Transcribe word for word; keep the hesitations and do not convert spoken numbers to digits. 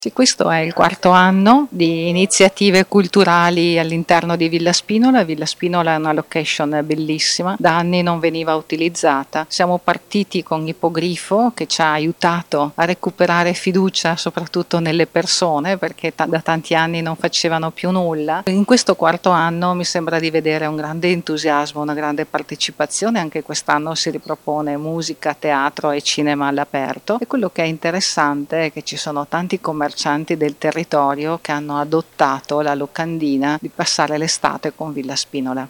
Sì, questo è il quarto anno di iniziative culturali all'interno di Villa Spinola. Villa Spinola è una location bellissima, da anni non veniva utilizzata. Siamo partiti con Ippogrifo che ci ha aiutato a recuperare fiducia soprattutto nelle persone perché ta- da tanti anni non facevano più nulla. In questo quarto anno mi sembra di vedere un grande entusiasmo, una grande partecipazione. Anche quest'anno si ripropone musica, teatro e cinema all'aperto e quello che è interessante è che ci sono tanti commercianti del territorio che hanno adottato la locandina di passare l'estate con Villa Spinola.